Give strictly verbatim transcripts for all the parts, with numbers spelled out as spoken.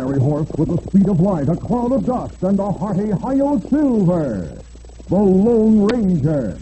fiery horse with the speed of light, a cloud of dust, and a hearty Hi-Yo Silver, the Lone Ranger.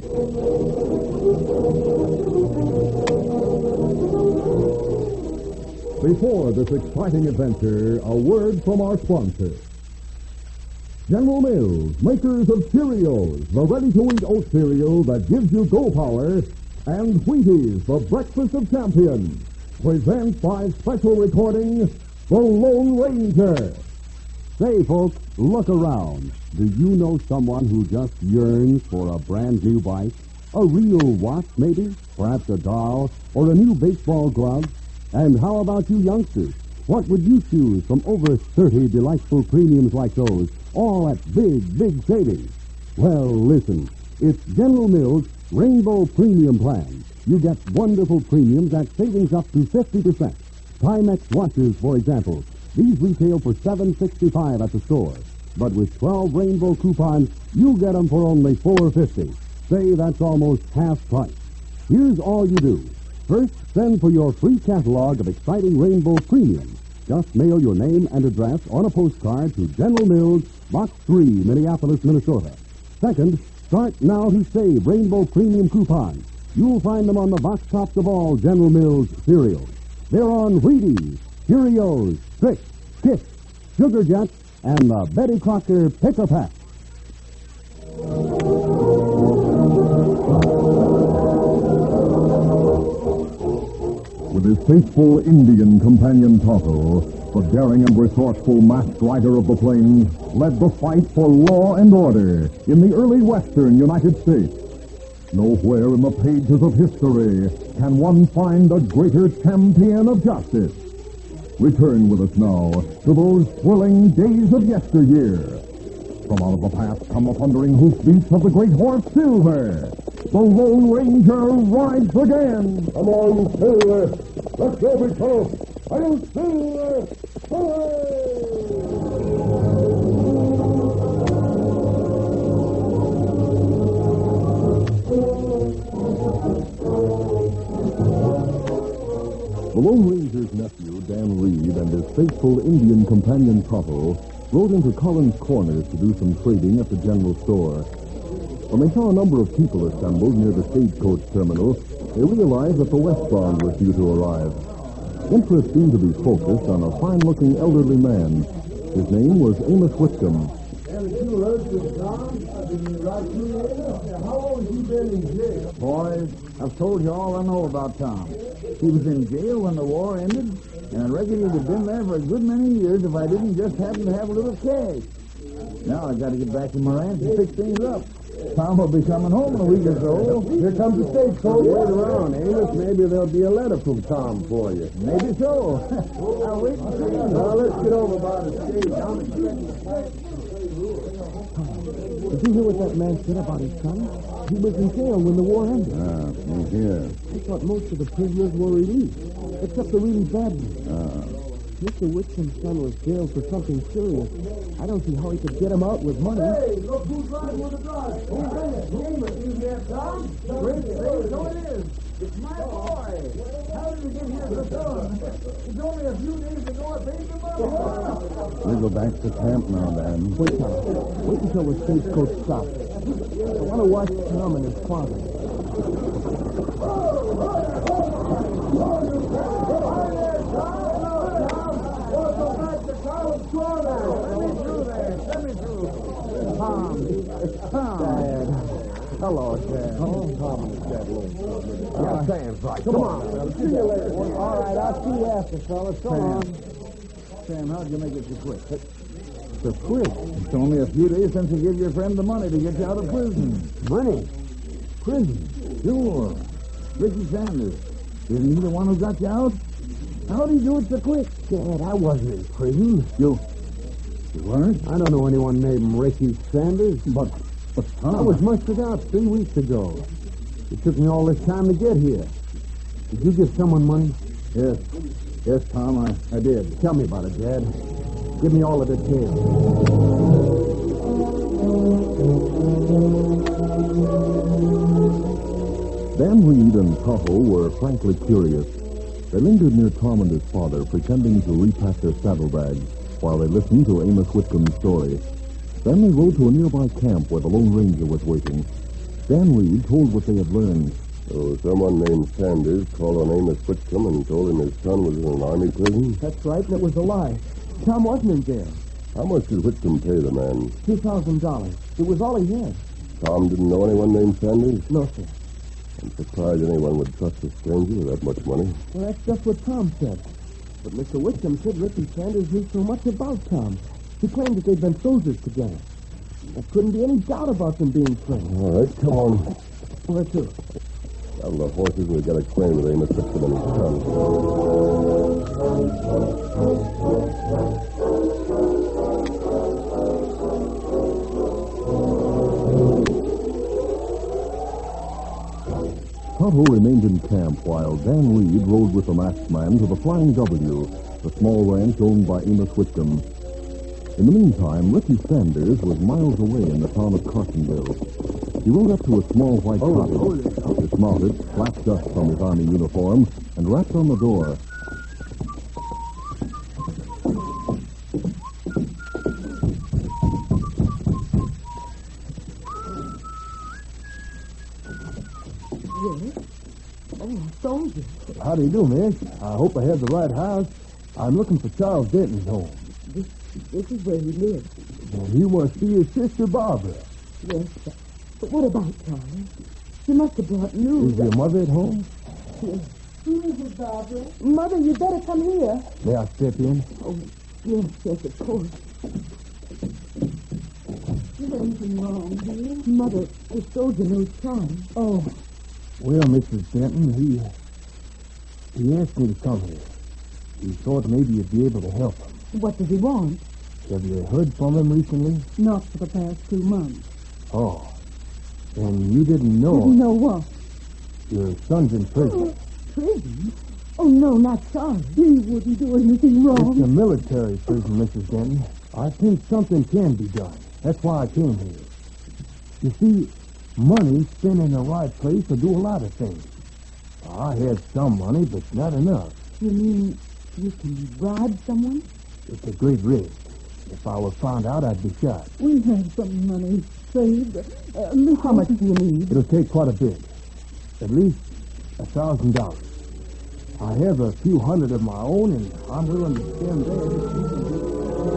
Before this exciting adventure, a word from our sponsor. General Mills, makers of Cheerios, the ready-to-eat oat cereal that gives you go power, and Wheaties, the breakfast of champions, present by special recording, The Lone Ranger. Say, folks, look around. Do you know someone who just yearns for a brand new bike? A real watch, maybe? Perhaps a doll? Or a new baseball glove? And how about you youngsters? What would you choose from over thirty delightful premiums like those, all at big, big savings? Well, listen. It's General Mills' Rainbow Premium Plan. You get wonderful premiums at savings up to fifty percent. Timex watches, for example. These retail for seven dollars and sixty-five cents at the store. But with twelve Rainbow coupons, you get them for only four dollars and fifty cents. Say that's almost half price. Here's all you do. First, send for your free catalog of exciting Rainbow Premiums. Just mail your name and address on a postcard to General Mills, Box three, Minneapolis, Minnesota. Second, start now to save Rainbow Premium coupons. You'll find them on the box tops of all General Mills cereals. They're on Wheaties, Cheerios, Trix, Kits, Sugar Jets, and the Betty Crocker Pick-a-Pack. With his faithful Indian companion Tonto, the daring and resourceful masked rider of the plains led the fight for law and order in the early western United States. Nowhere in the pages of history can one find a greater champion of justice. Return with us now to those thrilling days of yesteryear. From out of the past come the thundering hoofbeats of the great horse Silver. The Lone Ranger rides again. Come on, Silver. Let's go, big fellow. I'll Silver. The Lone Ranger's nephew, Dan Reed, and his faithful Indian companion, Tonto, rode into Collins Corners to do some trading at the general store. When they saw a number of people assembled near the stagecoach terminal, they realized that the westbound was due to arrive. Interest seemed to be focused on a fine-looking elderly man. His name was Amos Whitcomb. How long has he been in jail? Boys, I've told you all I know about Tom. He was in jail when the war ended, and I reckon he'd have been there for a good many years if I didn't just happen to have a little cash. Now I've got to get back to my ranch and fix things up. Tom will be coming home in a week or so. Here comes the stagecoach. Wait around, Amos. Maybe there'll be a letter from Tom for you. Maybe so. I'll wait and see. Now, let's get over by the stage. Did you hear what that man said about his son? He was in jail when the war ended. Ah, me here. I thought most of the prisoners were released, except the really bad ones. Ah. Mister Whitcomb's son was jailed for something serious. I don't see how he could get him out with money. Hey, look who's riding with the drive. Who's that? Amos, you there, Tom? Great, so it is. It's my boy. How did he get here so soon? It's only a few days ago I paid the money. We go back to camp now, Dan. Wait, Tom. Wait until the stagecoach stops. I want to watch Tom and his father. Tom. Tom. Dad. Hello, Dad. Oh, Tom and his dad alone. Yeah, Sam's right. Come, on. See you later. All right, I'll see you after, fellas. So long. Sam, how'd you make it so quick? So quick. It's only a few days since you gave your friend the money to get you out of prison. Money? Prison? Sure. Ricky Sanders. Isn't he the one who got you out? How'd he do it so quick? Dad, I wasn't in prison. You... You weren't? I don't know anyone named Ricky Sanders. But... But Tom... I was mustered out three weeks ago. It took me all this time to get here. Did you give someone money? Yes. Yes, Tom, I, I did. Tell me about it, Dad. Give me all the details. Dan Reed and Tonto were frankly curious. They lingered near Tom and his father, pretending to repack their saddlebags. while they listened to Amos Whitcomb's story. Then they rode to a nearby camp where the Lone Ranger was waiting. Dan Reed told what they had learned. So someone named Sanders called on Amos Whitcomb and told him his son was in an army prison? That's right, and it was a lie. Tom wasn't in jail. How much did Whitcomb pay the man? Two thousand dollars. It was all he had. Tom didn't know anyone named Sanders? No, sir. I'm surprised anyone would trust a stranger with that much money. Well, that's just what Tom said. But Mister Whitcomb said Ricky Sanders knew so much about Tom. He claimed that they'd been soldiers together. There couldn't be any doubt about them being friends. All right, come on. Where to? Saddle the horses and we've got a claim with Amos Whitcomb and his son. Tonto remained in camp while Dan Reed rode with the masked man to the Flying W, the small ranch owned by Amos Whitcomb. In the meantime, Ricky Sanders was miles away in the town of Carsonville. He rode up to a small white cottage, dismounted, slapped dust from his army uniform, and rapped on the door. Soldier. How do you do, miss? I hope I have the right house. I'm looking for Charles Denton's home. This, this is where he lives. Well, he must be his sister Barbara. Yes, but, but what about Charlie? She must have brought news. Is your mother at home? Yes. Who is it, Barbara? Mother, you better come here. May I step in? Oh, yes, yes, of course. Is anything wrong, dear? Mother, the soldier knows Charlie. Oh. Well, Missus Denton, he he asked me to come here. He thought maybe you'd be able to help him. What does he want? Have you heard from him recently? Not for the past two months. Oh. And you didn't know... Didn't know what? Your son's in prison. Prison? Oh, no, not Charlie. He wouldn't do anything wrong. It's a military prison, Missus Denton. I think something can be done. That's why I came here. You see, money spent in the right place will do a lot of things. I had some money, but not enough. You mean you can bribe someone? It's a great risk. If I were found out, I'd be shot. We have some money saved. Uh, How much do you need? It'll take quite a bit. At least a thousand dollars. I have a few hundred of my own, and I'm willing to spend that.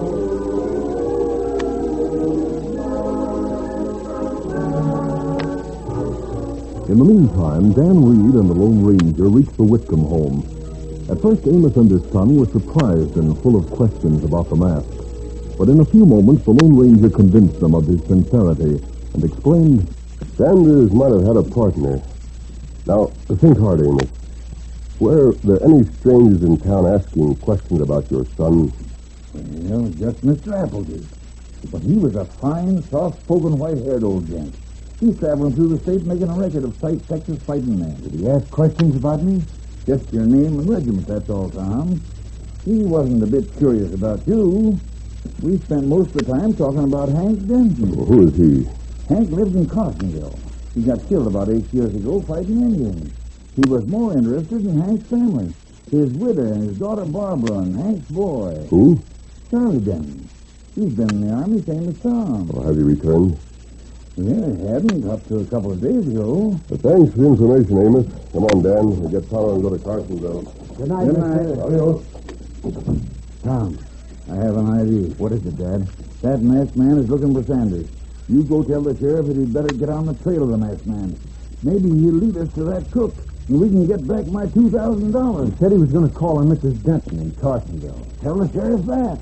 In the meantime, Dan Reed and the Lone Ranger reached the Whitcomb home. At first, Amos and his son were surprised and full of questions about the mask. But in a few moments, the Lone Ranger convinced them of his sincerity and explained, Sanders might have had a partner. Now, think hard, Amos. Were there any strangers in town asking questions about your son? Well, just Mister Applegate. But he was a fine, soft-spoken, white-haired old gent. He's traveling through the state making a record of sight Texas fighting men. Did he ask questions about me? Just your name and regiment, that's all, Tom. He wasn't a bit curious about you. We spent most of the time talking about Hank Denton. Well, who is he? Hank lived in Carsonville. He got killed about eight years ago fighting Indians. He was more interested in Hank's family, his widow and his daughter Barbara and Hank's boy. Who? Charlie Denton. He's been in the Army, same as Tom. Well, have you returned? Yeah, he hadn't up to a couple of days ago. Well, thanks for the information, Amos. Come on, Dan. We'll get Tonto and go to Carsonville. Good night, Good mister. night. Adios. Tom, I have an idea. What is it, Dad? That masked man is looking for Sanders. You go tell the sheriff that he'd better get on the trail of the masked man. Maybe he'll lead us to that cook, and we can get back my two thousand dollars. He said he was going to call on Missus Denton in Carsonville. Tell the sheriff that.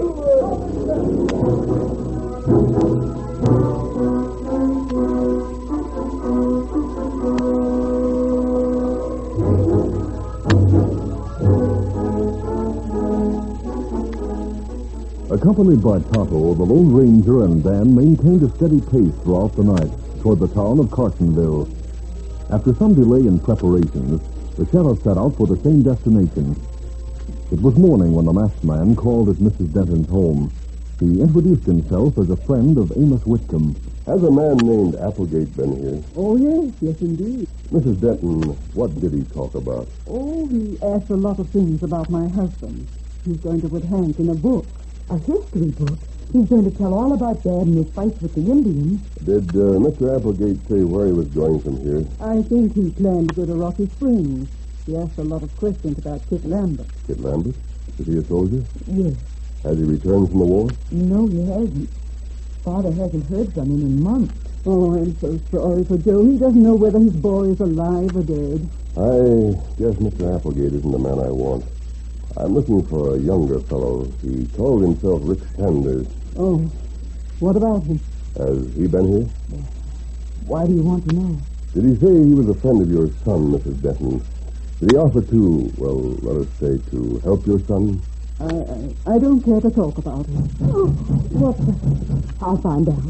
Accompanied by Tonto, the Lone Ranger and Dan maintained a steady pace throughout the night toward the town of Carsonville. After some delay in preparations, the sheriff set out for the same destination. It was morning when the masked man called at Missus Denton's home. He introduced himself as a friend of Amos Whitcomb. Has a man named Applegate been here? Oh, yes, yes, indeed. Missus Denton, what did he talk about? Oh, he asked a lot of things about my husband. He's going to put Hank in a book. A history book? He's going to tell all about Dad and his fights with the Indians. Did uh, Mister Applegate say where he was going from here? I think he planned to go to Rocky Springs. He asked a lot of questions about Kit Lambert. Kit Lambert? Is he a soldier? Yes. Has he returned from the war? No, he hasn't. Father hasn't heard from him in months. Oh, I'm so sorry for Joe. He doesn't know whether his boy is alive or dead. I guess Mister Applegate isn't the man I want. I'm looking for a younger fellow. He called himself Rick Sanders. Oh, what about him? Has he been here? Why do you want to know? Did he say he was a friend of your son, Missus Denton? Did he offer to, well, let us say, to help your son? I, I, I don't care to talk about him. Oh, what the... I'll find out.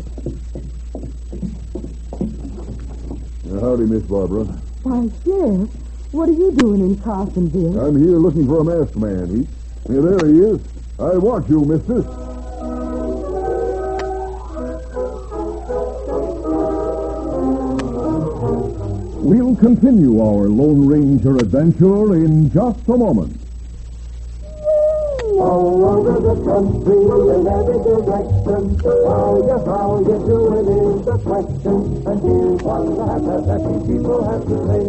Howdy, Miss Barbara. Why, Sheriff, what are you doing in Carsonville? I'm here looking for a masked man. He, yeah, there he is. I want you, mister. We'll continue our Lone Ranger adventure in just a moment. All over the country, in every direction, how you, how you doing is the question. And here's one that the happy people have to say.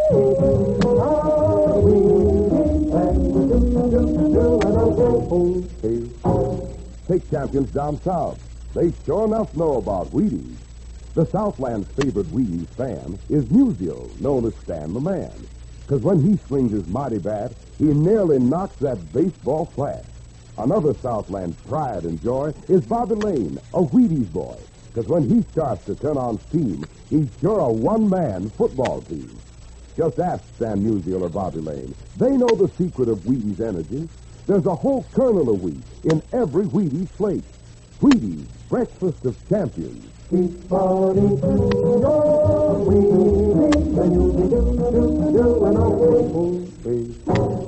How we and we do, do, do, and oh, Take champions down south. They sure enough know about Wheaties. The Southland's favorite Wheaties fan is Musial, known as Stan the Man. Because when he swings his mighty bat, he nearly knocks that baseball flat. Another Southland pride and joy is Bobby Lane, a Wheaties boy. Because when he starts to turn on steam, he's sure a one-man football team. Just ask Stan Musial or Bobby Lane. They know the secret of Wheaties energy. There's a whole kernel of wheat in every Wheaties flake. Wheaties, breakfast of champions. keep on eating your Wheaties, and you'll be do, do, do, and oh,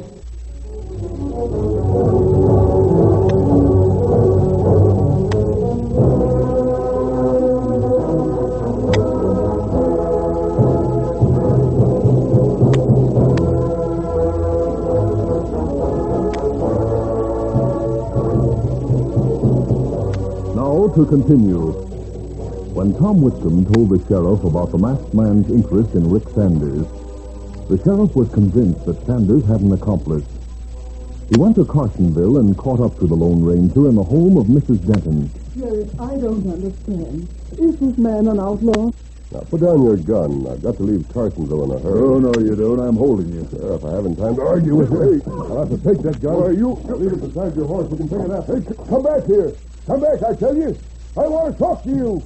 Now to continue. When Tom Whitcomb told the sheriff about the masked man's interest in Rick Sanders, the sheriff was convinced that Sanders had an accomplice. He went to Carsonville and caught up to the Lone Ranger in the home of Missus Denton. Sheriff, I don't understand. Is this man an outlaw? Now, put down your gun. I've got to leave Carsonville in a hurry. Oh, no, you don't. I'm holding you. Sheriff, I haven't time to argue with you. I'll have to take that gun. Why, you... Leave it beside your horse. We can take it out. Hey, c- come back here. Come back, I tell you. I want to talk to you.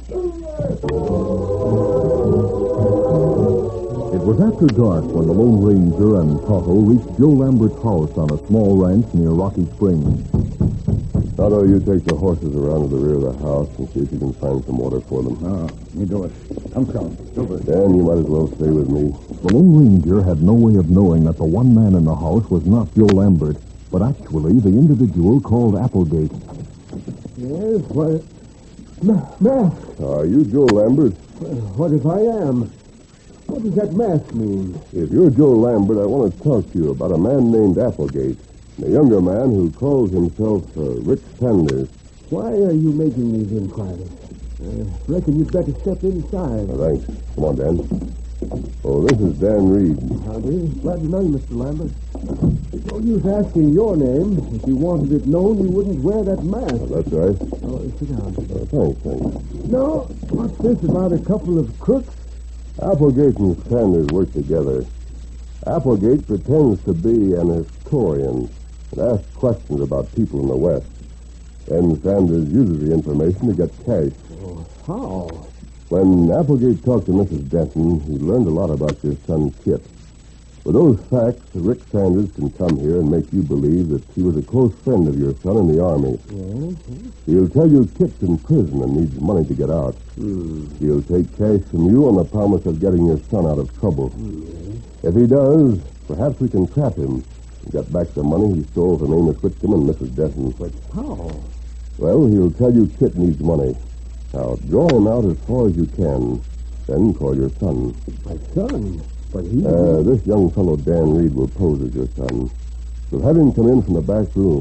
It was after dark when the Lone Ranger and Tonto reached Joe Lambert's house on a small ranch near Rocky Springs. Tonto, you take the horses around to the rear of the house and see if you can find some water for them. Ah, you do it. I'm coming. Dan, you might as well stay with me. The Lone Ranger had no way of knowing that the one man in the house was not Joe Lambert, but actually the individual called Applegate. Yes, what... Ma- mask. Are you Joe Lambert? What if I am? What does that mask mean? If you're Joe Lambert, I want to talk to you about a man named Applegate, and a younger man who calls himself uh, Rick Sanders. Why are you making these inquiries? Uh, reckon you'd better step inside. Oh, thanks. Come on, Dan. Oh, this is Dan Reed. Howdy. Glad to know you, Mister Lambert. No use asking your name. If you wanted it known, you wouldn't wear that mask. Oh, that's right. Oh, sit down. Oh, thanks, thanks. No, what's this about a couple of crooks? Applegate and Sanders work together. Applegate pretends to be an historian and asks questions about people in the West. Then Sanders uses the information to get cash. Oh, how? When Applegate talked to Missus Denton, he learned a lot about your son, Kit. With those facts, Rick Sanders can come here and make you believe that he was a close friend of your son in the Army. Yes? He'll tell you Kit's in prison and needs money to get out. Hmm. He'll take cash from you on the promise of getting your son out of trouble. Hmm. If he does, perhaps we can trap him and get back the money he stole from Amos Whitcomb and Missus Denton. But how? Well, he'll tell you Kit needs money. Now, draw him out as far as you can, then call your son. My son? But he... Uh, this young fellow, Dan Reed, will pose as your son. We'll have him come in from the back room.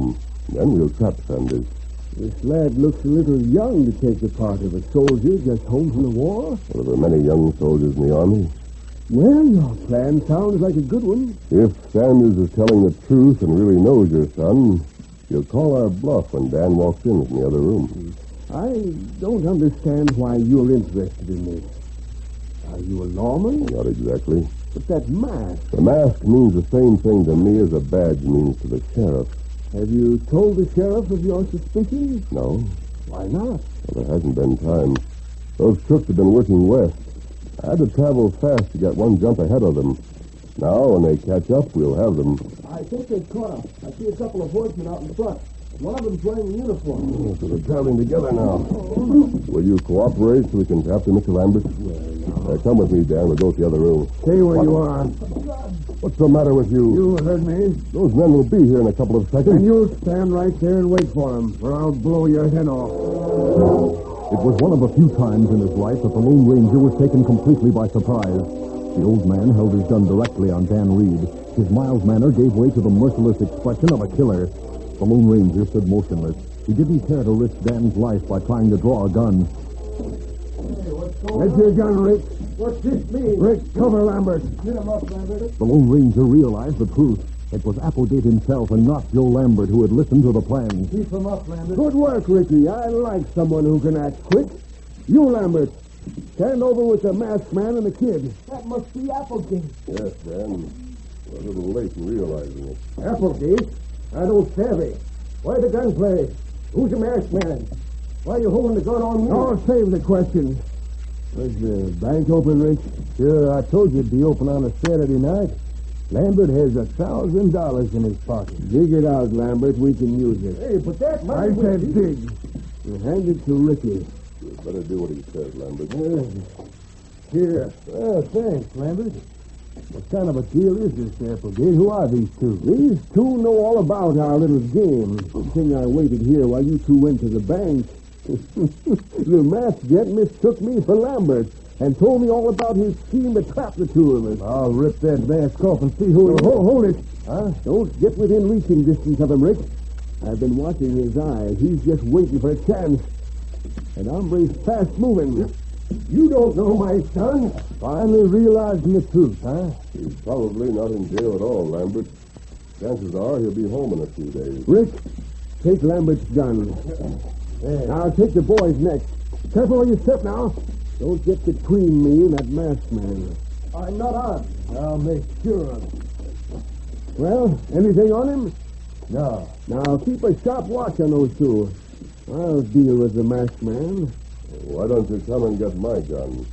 Then we'll trap Sanders. This lad looks a little young to take the part of a soldier just home from the war. Well, there were many young soldiers in the army. Well, your plan sounds like a good one. If Sanders is telling the truth and really knows your son, he'll call our bluff when Dan walks in from the other room. I don't understand why you're interested in this. Are you a lawman? Not exactly. But that mask. The mask means the same thing to me as a badge means to the sheriff. Have you told the sheriff of your suspicions? No. Why not? Well, there hasn't been time. Those crooks have been working west. I had to travel fast to get one jump ahead of them. Now, when they catch up, we'll have them. I think they've caught up. I see a couple of horsemen out in front. One of them's wearing a uniform. Oh, so they're traveling together now. Will you cooperate so we can trap them, Mister Lambert? Uh, come with me, Dan. We'll go to the other room. Stay where What? you are. What's the matter with you? You heard me. Those men will be here in a couple of seconds. And you'll stand right there and wait for them, or I'll blow your head off. It was one of the few times in his life that the Lone Ranger was taken completely by surprise. The old man held his gun directly on Dan Reed. His mild manner gave way to the merciless expression of a killer. The Lone Ranger stood motionless. He didn't care to risk Dan's life by trying to draw a gun. Let your gun, Rick. What's this mean? Rick, cover Lambert. Get him up, Lambert. The Lone Ranger realized the truth. It was Applegate himself and not Joe Lambert who had listened to the plan. Keep him up, Lambert. Good work, Ricky. I like someone who can act quick. You, Lambert, stand over with the masked man and the kid. That must be Applegate. Yes, Dan. We're a little late in realizing it. Applegate? I don't savvy. Why the gunplay? Who's the masked man? Why are you holding the gun on me? Oh, save the question. Was the bank open, Rick? Sure, I told you it'd be open on a Saturday night. Lambert has a thousand dollars in his pocket. Dig it out, Lambert. We can use it. Hey, but that money... I said dig. You hand it to Ricky. You better do what he says, Lambert. Here. Oh, thanks, Lambert. What kind of a deal is this, Applegate? Who are these two? These two know all about our little game. The thing I waited here while you two went to the bank. The masked gent mistook me for Lambert and told me all about his scheme to trap the two of us. I'll rip that mask off and see who... Oh, hold, hold it. Huh? Don't get within reaching distance of him, Rick. I've been watching his eyes. He's just waiting for a chance. And hombre's fast moving. You don't know my son. Finally realizing the truth, huh? He's probably not in jail at all, Lambert. Chances are he'll be home in a few days. Rick, take Lambert's gun. There. Now take the boys next. Careful where you step now. Don't get between me and that masked man. I'm not on. I'll make sure of it. Well, anything on him? No. Now keep a sharp watch on those two. I'll deal with the masked man. Why don't you come and get my gun?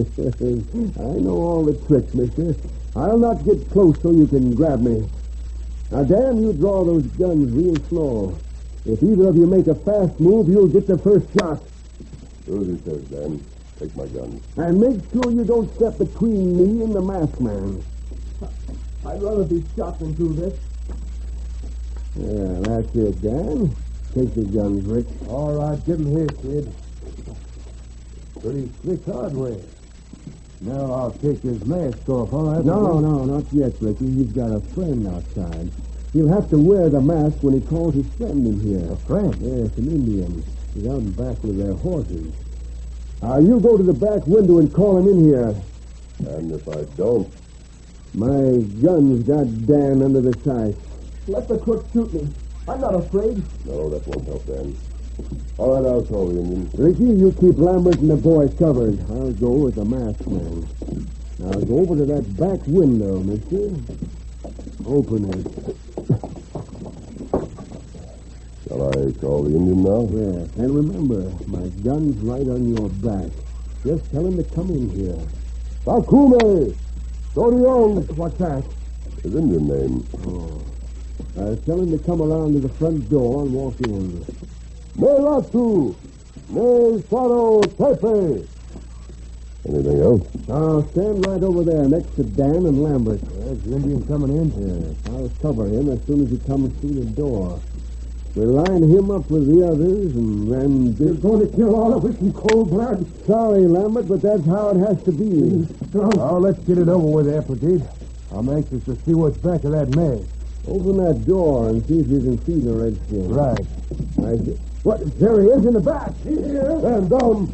I know all the tricks, mister. I'll not get close so you can grab me. Now, Dan, you draw those guns real slow. If either of you make a fast move, you'll get the first shot. Do as he says, Dan. Take my gun. And make sure you don't step between me and the masked man. I'd rather be shot than do this. Yeah, that's it, Dan. Take the guns, Rick. All right, give him here, kid. Pretty slick hardware. Now I'll take his mask off, all right? No, no, not yet, Ricky. He's got a friend outside. He'll have to wear the mask when he calls his friend in here. A friend? Yes, an Indian. He's out in back with their horses. Now, uh, you go to the back window and call him in here. And if I don't... My gun's got Dan under the sight. Let the crook shoot me. I'm not afraid. No, that won't help, Dan. All right, I'll call the Indian. Ricky, you keep Lambert and the boys covered. I'll go with the masked man. Now, go over to that back window, mister. Open it. Shall I call the Indian now? Yes, and remember, my gun's right on your back. Just tell him to come in here. Bakume! Dorion! What's that? His Indian name. Oh. Uh, tell him to come around to the front door and walk in. Melatu! Ne Saro Tepe! Anything else? Now, stand right over there next to Dan and Lambert. There's the Indian coming in. Yes, I'll cover him as soon as he comes through the door. We'll line him up with the others, and then... You're going to kill all of us in cold blood? Sorry, Lambert, but that's how it has to be. Now, let's get it over with, Applegate. I'm anxious to see what's back of that mask. Open that door and see if you can see the redskin. Right. I see. What? There he is in the back. Here. Stand down.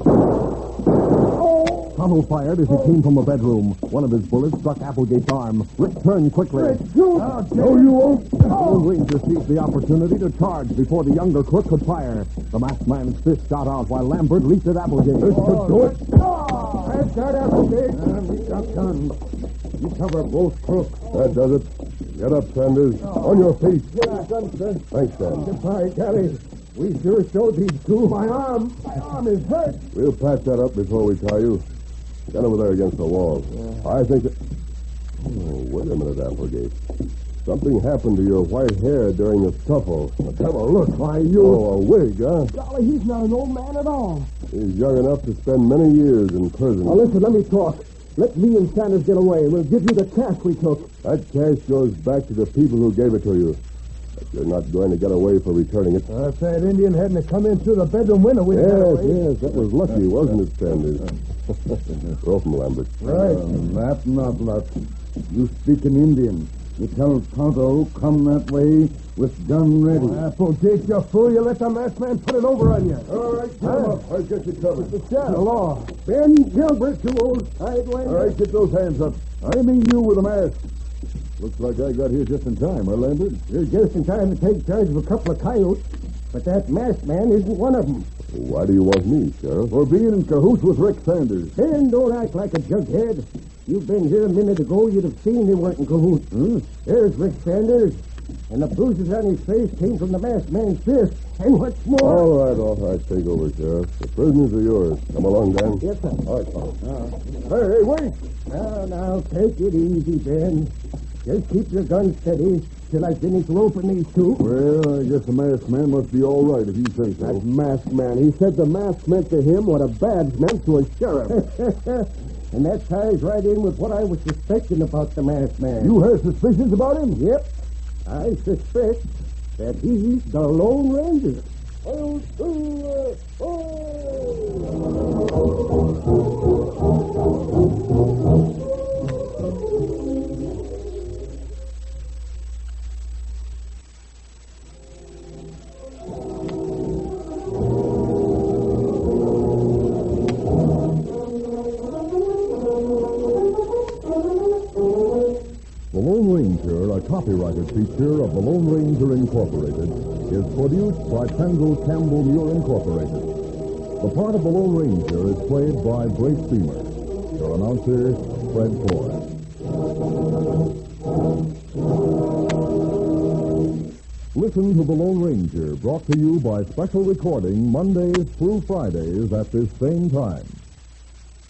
Tonto fired as he came from the bedroom. One of his bullets struck Applegate's arm. Rick turned quickly. No, you won't. The Lone Ranger seized the opportunity to charge before the younger crook could fire. The masked man's fist shot out while Lambert leaped at Applegate. This should do it. That's that Applegate. We got guns. You cover both crooks. That does it. Get up, Sanders. On your feet. Yeah, guns, sir. Thanks, Sam. Goodbye, Kelly. We sure showed these two. My arm. My arm is hurt. We'll patch that up before we tie you. Stand over there against the wall. Yeah. I think that... Oh, wait a minute, Applegate. Something happened to your white hair during the scuffle. Let's have a look. Why, you... Oh, a wig, huh? Golly, he's not an old man at all. He's young enough to spend many years in prison. Now, listen, let me talk. Let me and Sanders get away. We'll give you the cash we took. That cash goes back to the people who gave it to you. But you're not going to get away for returning it. Uh, if that Indian hadn't come in through the bedroom window, we'd have got Yes, away. yes, that was lucky, wasn't it, Sanders? Roll from Lambert. Right. That not luck. You speak in Indian. You tell Tonto come that way with gun ready. Applegate, you fool. You let the masked man put it over on you. All right, get him up. I'll get you covered. The law. Ben Gilbert, you old sidewinder. All right, get those hands up. I mean you with a mask. Looks like I got here just in time, huh, Lambert? You're just in time to take charge of a couple of coyotes. But that masked man isn't one of them. Why do you want me, Sheriff? For being in cahoots with Rick Sanders. Ben, don't act like a jughead. You've been here a minute ago, you'd have seen they weren't in cahoots. Hmm? There's Rick Sanders. And the bruises on his face came from the masked man's fist. And what's more... All right, all right. Take over, Sheriff. The prisoners are yours. Come along, Dan. Yes, sir. All right, Tom. Hey, hey, wait. Now, now, take it easy, Ben. Just keep your gun steady till I finish roping these two. Well, I guess the masked man must be all right if you say so. That masked man, he said the mask meant to him what a badge meant to a sheriff. And that ties right in with what I was suspecting about the masked man. You have suspicions about him? Yep. I suspect that he's the Lone Ranger. Oh, oh, oh. The Lone Ranger, a copyrighted feature of the Lone Ranger Incorporated, is produced by Pendle Campbell Muir Incorporated. The part of the Lone Ranger is played by Brace Beamer. Your announcer, Fred Ford. Listen to The Lone Ranger, brought to you by special recording Mondays through Fridays at this same time.